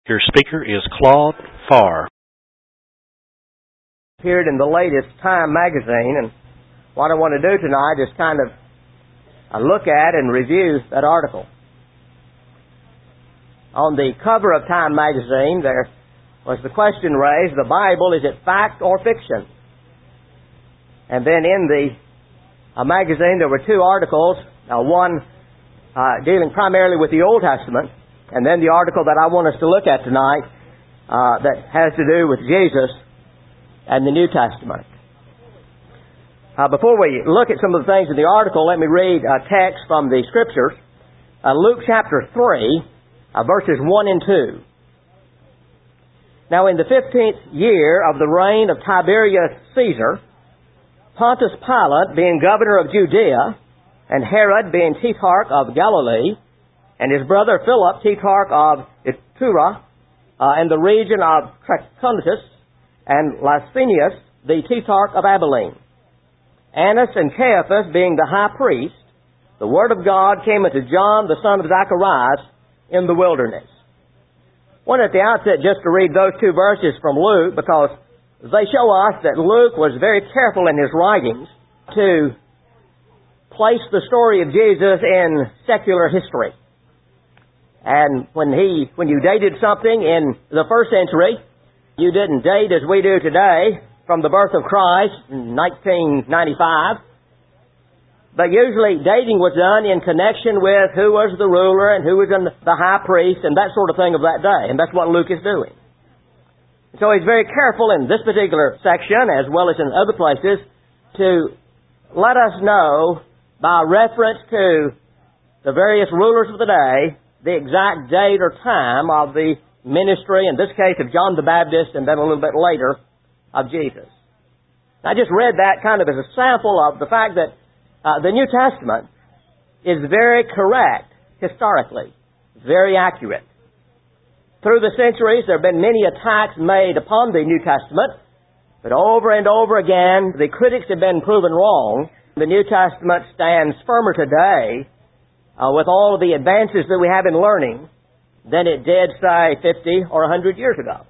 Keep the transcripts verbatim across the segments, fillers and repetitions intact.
Your speaker is Claude Farr. Appeared in the latest Time magazine, and what I want to do tonight is kind of uh, look at and review that article. On the cover of Time magazine, there was the question raised, the Bible, is it fact or fiction? And then in the uh, magazine there were two articles, uh, one uh, dealing primarily with the Old Testament, and then the article that I want us to look at tonight uh, that has to do with Jesus and the New Testament. Uh, before we look at some of the things in the article, let me read a text from the Scriptures. Uh, Luke chapter three, uh, verses one and two. Now in the fifteenth year of the reign of Tiberius Caesar, Pontius Pilate being governor of Judea, and Herod being tetrarch of Galilee, and his brother Philip, tetrarch of Iturea, uh, and the region of Trachonitis, and Lysanias, the tetrarch of Abilene. Annas and Caiaphas being the high priest, the word of God came unto John, the son of Zacharias, in the wilderness. I want at the outset just to read those two verses from Luke, because they show us that Luke was very careful in his writings to place the story of Jesus in secular history. And when he, when you dated something in the first century, you didn't date as we do today from the birth of Christ in nineteen ninety-five. But usually dating was done in connection with who was the ruler and who was the high priest and that sort of thing of that day. And that's what Luke is doing. So he's very careful in this particular section, as well as in other places, to let us know by reference to the various rulers of the day the exact date or time of the ministry, in this case of John the Baptist, and then a little bit later of Jesus. I just read that kind of as a sample of the fact that uh, the New Testament is very correct historically, very accurate. Through the centuries, there have been many attacks made upon the New Testament, but over and over again, the critics have been proven wrong. The New Testament stands firmer today uh, with all of the advances that we have in learning than it did, say, fifty or one hundred years ago.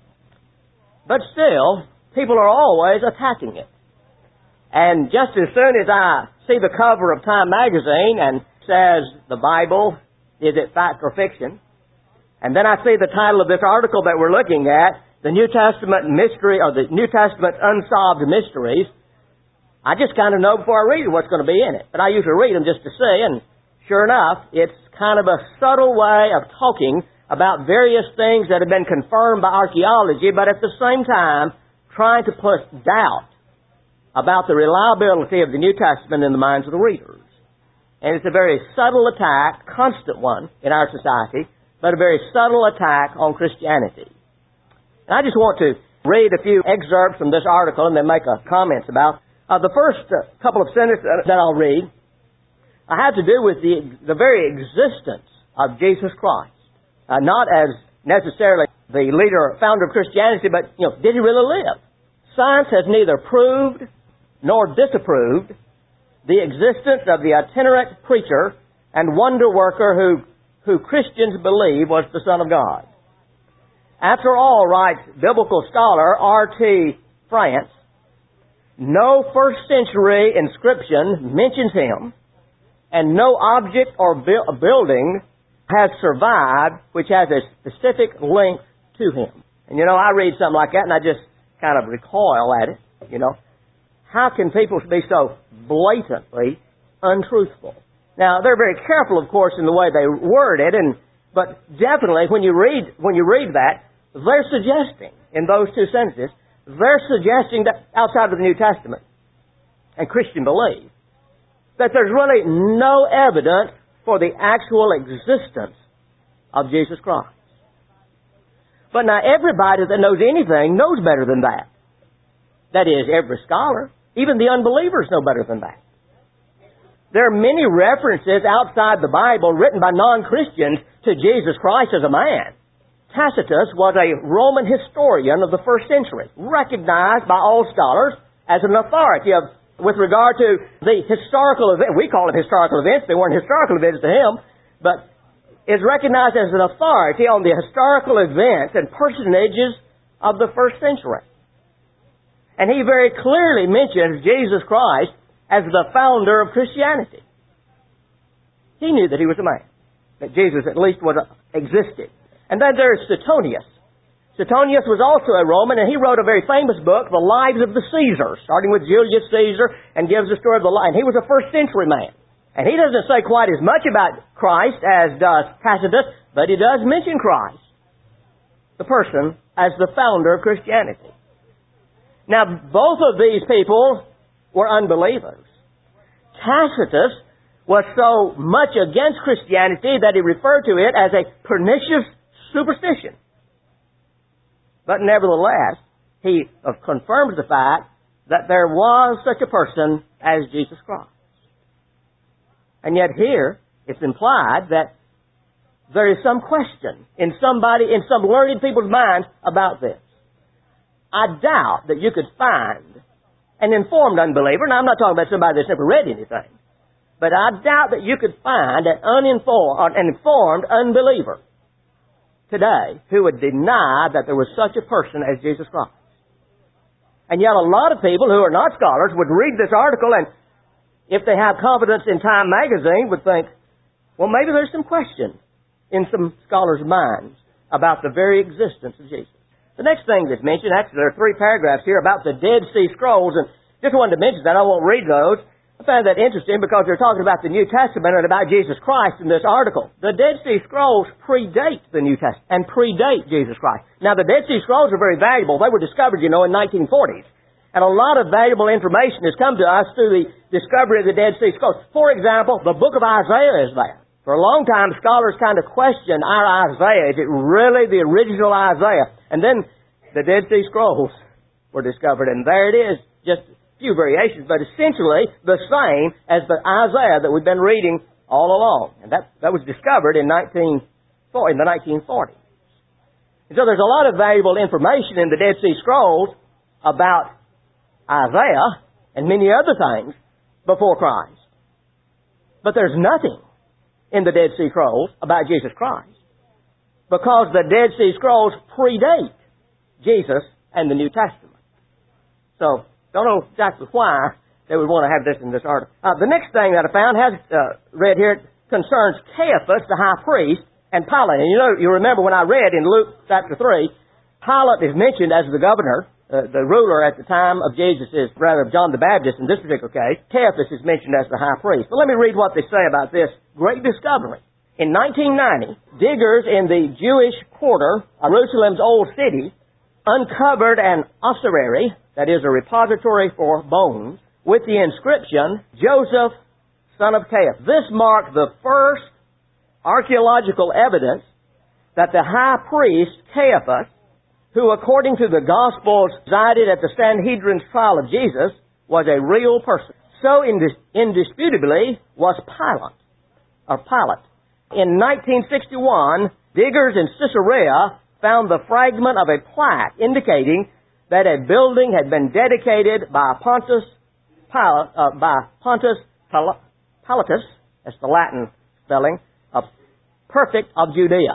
But still, people are always attacking it. And just as soon as I see the cover of Time magazine and says, the Bible, is it fact or fiction? And then I see the title of this article that we're looking at, The New Testament Mystery, or the New Testament Unsolved Mysteries, I just kind of know before I read it what's going to be in it. But I usually read them just to see, and sure enough, it's kind of a subtle way of talking about various things that have been confirmed by archaeology, but at the same time, trying to put doubt about the reliability of the New Testament in the minds of the readers. And it's a very subtle attack, constant one in our society, but a very subtle attack on Christianity. And I just want to read a few excerpts from this article and then make a comments about uh, the first uh, couple of sentences that I'll read. I have to do with the the very existence of Jesus Christ. Uh, not as necessarily the leader, founder of Christianity, but, you know, did he really live? Science has neither proved nor disapproved the existence of the itinerant preacher and wonder worker who, who Christians believe was the Son of God. After all, writes biblical scholar R T France, no first century inscription mentions him, and no object or bu- building has survived which has a specific link to him. And you know, I read something like that and I just kind of recoil at it, you know. How can people be so blatantly untruthful? Now, they're very careful, of course, in the way they word it, and but definitely when you read when you read that, they're suggesting, in those two sentences, they're suggesting that outside of the New Testament and Christian belief, that there's really no evidence for the actual existence of Jesus Christ. But now everybody that knows anything knows better than that. That is, every scholar, even the unbelievers know better than that. There are many references outside the Bible written by non-Christians to Jesus Christ as a man. Tacitus was a Roman historian of the first century, recognized by all scholars as an authority of with regard to the historical event. We call it historical events. They weren't historical events to him, but is recognized as an authority on the historical events and personages of the first century. And he very clearly mentions Jesus Christ as the founder of Christianity. He knew that he was a man, that Jesus at least was existed. And then there's Suetonius. Suetonius was also a Roman, and he wrote a very famous book, The Lives of the Caesars, starting with Julius Caesar, and gives the story of the life. And he was a first century man. And he doesn't say quite as much about Christ as does Tacitus, but he does mention Christ, the person, as the founder of Christianity. Now, both of these people were unbelievers. Tacitus was so much against Christianity that he referred to it as a pernicious superstition. But nevertheless, he confirms the fact that there was such a person as Jesus Christ. And yet here, it's implied that there is some question in somebody, in some learned people's minds about this. I doubt that you could find an informed unbeliever, and I'm not talking about somebody that's never read anything, but I doubt that you could find an uninformed, an informed unbeliever today who would deny that there was such a person as Jesus Christ. And yet a lot of people who are not scholars would read this article and, if they have confidence in Time magazine, would think, well, maybe there's some question in some scholars' minds about the very existence of Jesus. The next thing that's mentioned, actually there are three paragraphs here about the Dead Sea Scrolls, and just wanted to mention that. I won't read those. I found that interesting because they're talking about the New Testament and about Jesus Christ in this article. The Dead Sea Scrolls predate the New Testament and predate Jesus Christ. Now, the Dead Sea Scrolls are very valuable. They were discovered, you know, in nineteen forties. And a lot of valuable information has come to us through the discovery of the Dead Sea Scrolls. For example, the book of Isaiah is there. For a long time, scholars kind of questioned our Isaiah. Is it really the original Isaiah? And then the Dead Sea Scrolls were discovered, and there it is, just a few variations, but essentially the same as the Isaiah that we've been reading all along. And that, that was discovered in, nineteen, in the nineteen forties. And so there's a lot of valuable information in the Dead Sea Scrolls about Isaiah and many other things before Christ. But there's nothing in the Dead Sea Scrolls about Jesus Christ, because the Dead Sea Scrolls predate Jesus and the New Testament. So, don't know exactly why they would want to have this in this article. Uh, the next thing that I found, has uh, read here, concerns Caiaphas, the high priest, and Pilate. And you know, you remember when I read in Luke chapter three, Pilate is mentioned as the governor. Uh, the ruler at the time of Jesus is, rather, John the Baptist in this particular case. Caiaphas is mentioned as the high priest. But let me read what they say about this great discovery. In nineteen ninety, diggers in the Jewish quarter of Jerusalem's Old City uncovered an ossuary, that is a repository for bones, with the inscription, Joseph, son of Caiaphas. This marked the first archaeological evidence that the high priest, Caiaphas, who, according to the Gospels, resided at the Sanhedrin's trial of Jesus, was a real person. So indis- indisputably was Pilate, or Pilate. In nineteen sixty-one, diggers in Caesarea found the fragment of a plaque indicating that a building had been dedicated by Pontius Pilate, uh, by Pontius Pil- Pilatus, that's the Latin spelling, of Perfect of Judea.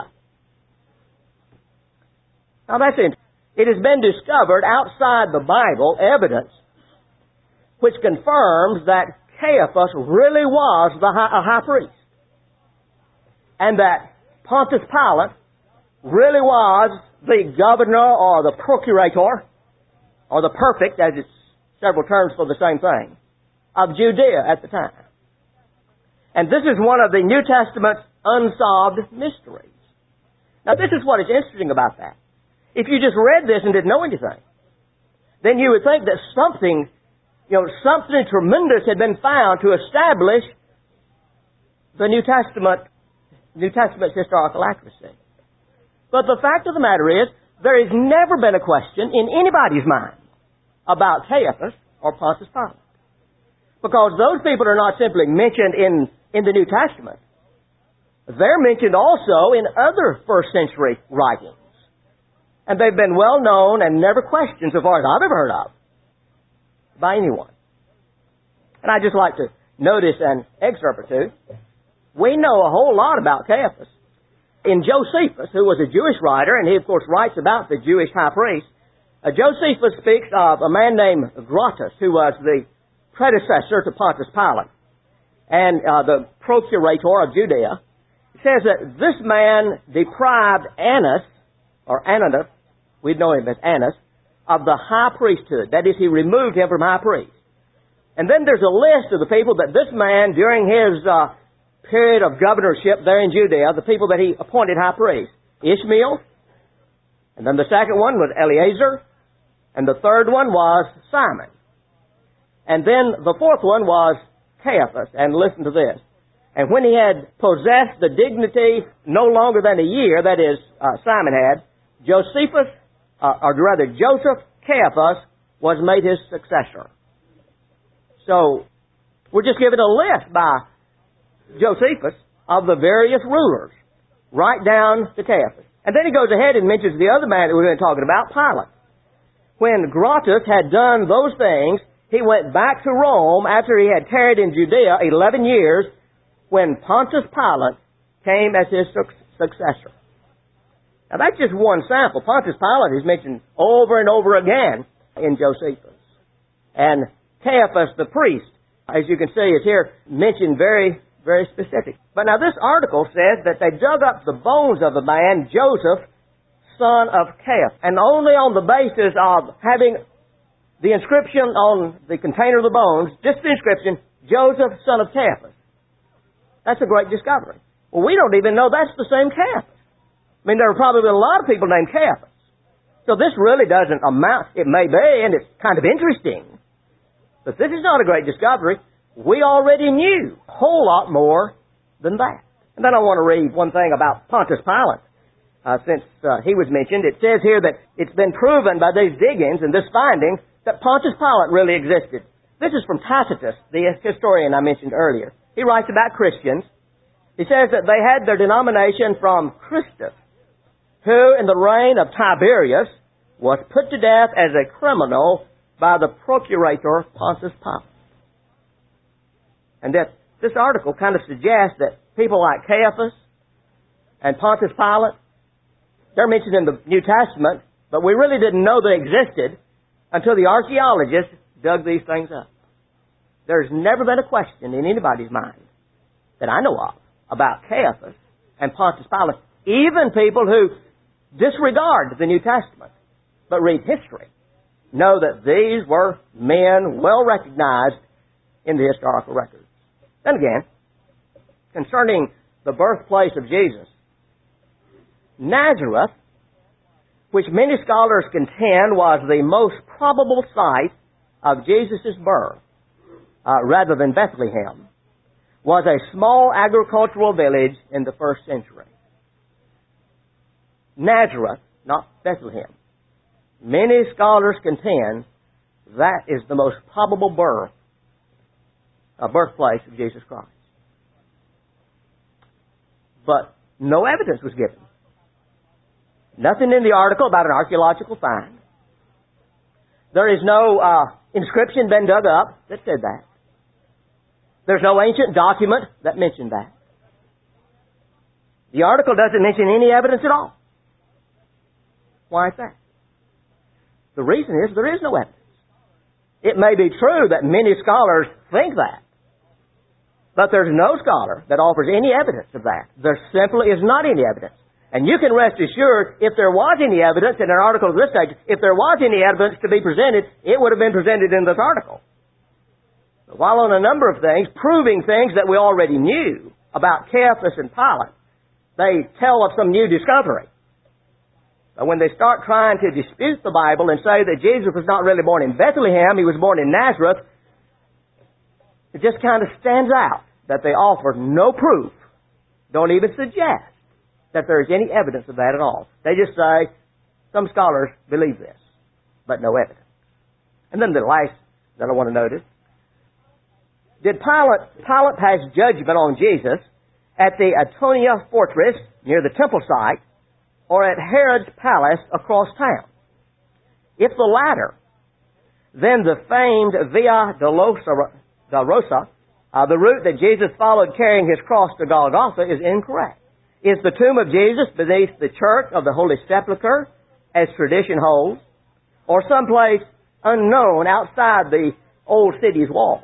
Now that's interesting. It has been discovered outside the Bible evidence which confirms that Caiaphas really was the high, a high priest. And that Pontius Pilate really was the governor or the procurator, or the perfect, as it's several terms for the same thing, of Judea at the time. And this is one of the New Testament's unsolved mysteries. Now this is what is interesting about that. If you just read this and didn't know anything, then you would think that something, you know, something tremendous had been found to establish the New Testament, New Testament's historical accuracy. But the fact of the matter is, there has never been a question in anybody's mind about Caiaphas or Pontius Pilate. Because those people are not simply mentioned in, in the New Testament. They're mentioned also in other first century writings. And they've been well known and never questioned, so far as I've ever heard of, by anyone. And I'd just like to notice an excerpt or two. We know a whole lot about Caiaphas. In Josephus, who was a Jewish writer, and he of course writes about the Jewish high priest, uh, Josephus speaks of a man named Gratus, who was the predecessor to Pontius Pilate, and uh, the procurator of Judea. It says that this man deprived Annas, or Ananus, we know him as Annas, of the high priesthood. That is, he removed him from high priest. And then there's a list of the people that this man, during his uh, period of governorship there in Judea, the people that he appointed high priest. Ishmael, and then the second one was Eleazar, and the third one was Simon. And then the fourth one was Caiaphas, and listen to this. And when he had possessed the dignity no longer than a year, that is, uh, Simon had, Josephus, uh, or rather Joseph Caiaphas, was made his successor. So, we're just given a list by Josephus of the various rulers, right down to Caiaphas. And then he goes ahead and mentions the other man that we're going to be talking about, Pilate. When Gratus had done those things, he went back to Rome after he had tarried in Judea eleven years, when Pontius Pilate came as his successor. Now that's just one sample. Pontius Pilate is mentioned over and over again in Josephus. And Caiaphas the priest, as you can see, is here mentioned very, very specific. But now this article says that they dug up the bones of the man, Joseph, son of Caiaphas. And only on the basis of having the inscription on the container of the bones, just the inscription, Joseph, son of Caiaphas. That's a great discovery. Well, we don't even know that's the same Caiaphas. I mean, there are probably a lot of people named Caiaphas. So this really doesn't amount, it may be, and it's kind of interesting. But this is not a great discovery. We already knew a whole lot more than that. And then I want to read one thing about Pontius Pilate. Uh, since uh, he was mentioned, it says here that it's been proven by these diggings and this finding that Pontius Pilate really existed. This is from Tacitus, the historian I mentioned earlier. He writes about Christians. He says that they had their denomination from Christus, who in the reign of Tiberius was put to death as a criminal by the procurator Pontius Pilate. And that this article kind of suggests that people like Caiaphas and Pontius Pilate, they're mentioned in the New Testament, but we really didn't know they existed until the archaeologists dug these things up. There's never been a question in anybody's mind that I know of about Caiaphas and Pontius Pilate. Even people who disregard the New Testament but read history know that these were men well recognized in the historical records. Then again, concerning the birthplace of Jesus, Nazareth, which many scholars contend was the most probable site of Jesus' birth, uh, rather than Bethlehem, was a small agricultural village in the first century. Nazareth, not Bethlehem. Many scholars contend that is the most probable birth, uh, birthplace of Jesus Christ. But no evidence was given. Nothing in the article about an archaeological find. There is no uh, inscription been dug up that said that. There's no ancient document that mentioned that. The article doesn't mention any evidence at all. Why is that? The reason is there is no evidence. It may be true that many scholars think that, but there's no scholar that offers any evidence of that. There simply is not any evidence. And you can rest assured, if there was any evidence in an article of this stage, if there was any evidence to be presented, it would have been presented in this article. But while on a number of things, proving things that we already knew about Caiaphas and Pilate, they tell of some new discovery. But when they start trying to dispute the Bible and say that Jesus was not really born in Bethlehem, he was born in Nazareth, it just kind of stands out that they offer no proof, don't even suggest that there is any evidence of that at all. They just say, some scholars believe this, but no evidence. And then the last that I want to notice, did Pilate, Pilate pass judgment on Jesus at the Antonia fortress near the temple site or at Herod's palace across town? If the latter, then the famed Via Dolorosa, uh, the route that Jesus followed carrying his cross to Golgotha, is incorrect. Is the tomb of Jesus beneath the church of the Holy Sepulchre, as tradition holds, or someplace unknown outside the old city's walls?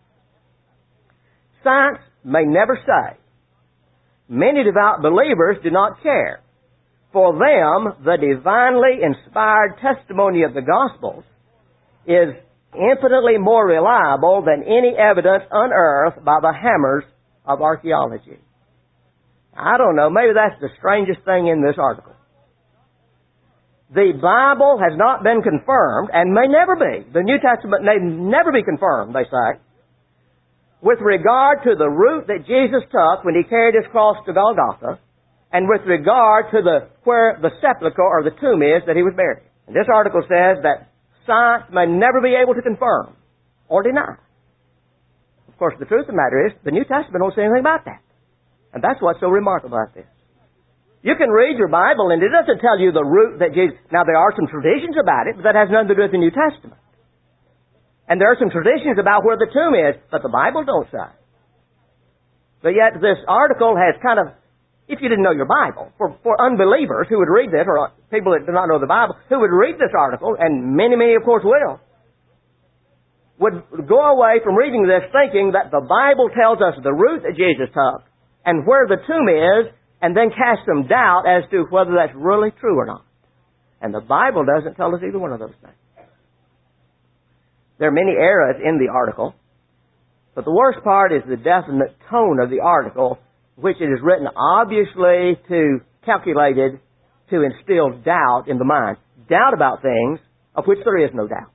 Science may never say. Many devout believers do not care. For them, the divinely inspired testimony of the Gospels is infinitely more reliable than any evidence unearthed by the hammers of archaeology. I don't know, maybe that's the strangest thing in this article. The Bible has not been confirmed, and may never be. The New Testament may never be confirmed, they say, with regard to the route that Jesus took when He carried His cross to Golgotha, and with regard to the where the sepulchre or the tomb is that He was buried. And this article says that science may never be able to confirm or deny. Of course, the truth of the matter is, the New Testament don't say anything about that. And that's what's so remarkable about this. You can read your Bible and it doesn't tell you the route that Jesus... Now, there are some traditions about it, but that has nothing to do with the New Testament. And there are some traditions about where the tomb is, but the Bible don't say. But yet this article has kind of, if you didn't know your Bible, for, for unbelievers who would read this, or people that do not know the Bible, who would read this article, and many, many of course will, would go away from reading this thinking that the Bible tells us the route that Jesus took, and where the tomb is, and then cast some doubt as to whether that's really true or not. And the Bible doesn't tell us either one of those things. There are many errors in the article, but the worst part is the definite tone of the article, which it is written obviously to, calculated to instill doubt in the mind. Doubt about things of which there is no doubt.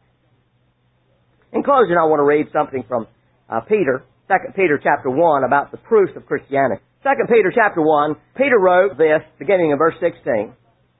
In closing, I want to read something from uh, Peter, Second Peter chapter one, about the proofs of Christianity. Second Peter chapter one, Peter wrote this, beginning in verse sixteen.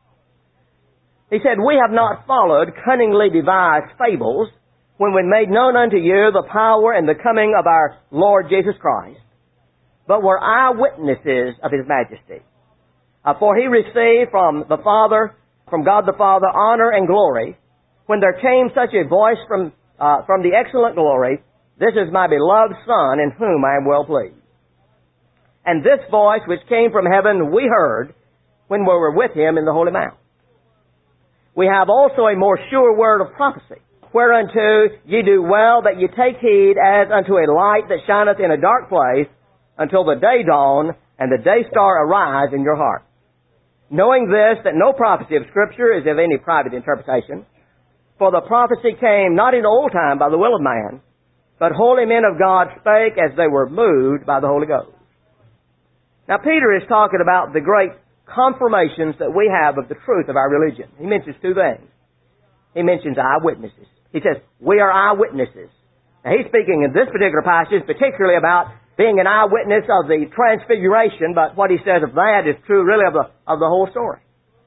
He said, "We have not followed cunningly devised fables, when we made known unto you the power and the coming of our Lord Jesus Christ, but were eyewitnesses of His majesty. Uh, for He received from the Father, from God the Father, honor and glory, when there came such a voice from uh, from the excellent glory, This is my beloved Son, in whom I am well pleased. And this voice which came from heaven we heard when we were with Him in the Holy Mount. We have also a more sure word of prophecy, whereunto ye do well that ye take heed as unto a light that shineth in a dark place, until the day dawn and the day star arise in your heart. Knowing this, that no prophecy of Scripture is of any private interpretation, for the prophecy came not in old time by the will of man, but holy men of God spake as they were moved by the Holy Ghost." Now Peter is talking about the great confirmations that we have of the truth of our religion. He mentions two things. He mentions eyewitnesses. He says, we are eyewitnesses. Now he's speaking in this particular passage particularly about being an eyewitness of the transfiguration, but what he says of that is true really of the, of the whole story.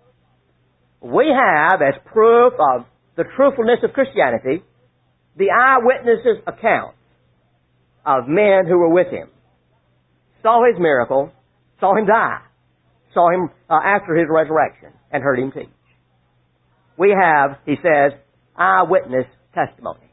We have, as proof of the truthfulness of Christianity, the eyewitnesses' account of men who were with Him, saw His miracle, saw Him die, saw Him uh, after His resurrection, and heard Him teach. We have, he says, eyewitness testimony.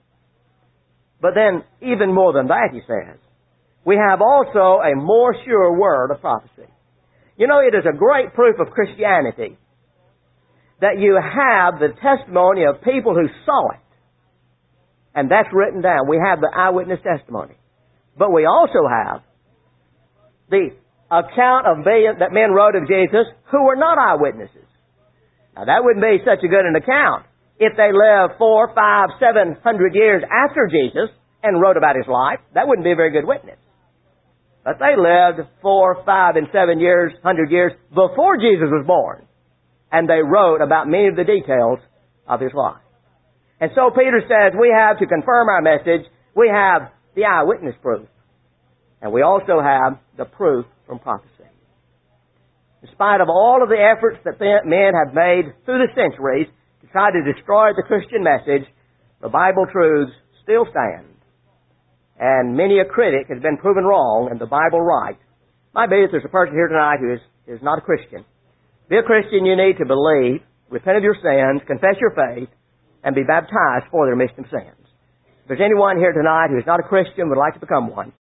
But then, even more than that, he says, we have also a more sure word of prophecy. You know, it is a great proof of Christianity that you have the testimony of people who saw it. And that's written down. We have the eyewitness testimony. But we also have the account of being, that men wrote of Jesus who were not eyewitnesses. Now that wouldn't be such a good an account if they lived four, five, seven hundred years after Jesus and wrote about His life. That wouldn't be a very good witness. But they lived four, five, and seven years, hundred years before Jesus was born. And they wrote about many of the details of His life. And so Peter says we have, to confirm our message, we have the eyewitness proof. And we also have the proof from prophecy. In spite of all of the efforts that men have made through the centuries to try to destroy the Christian message, the Bible truths still stand. And many a critic has been proven wrong and the Bible right. Might be that there's a person here tonight who is, is not a Christian. To be a Christian, you need to believe, repent of your sins, confess your faith, and be baptized for the remission of sins. If there's anyone here tonight who is not a Christian, would like to become one,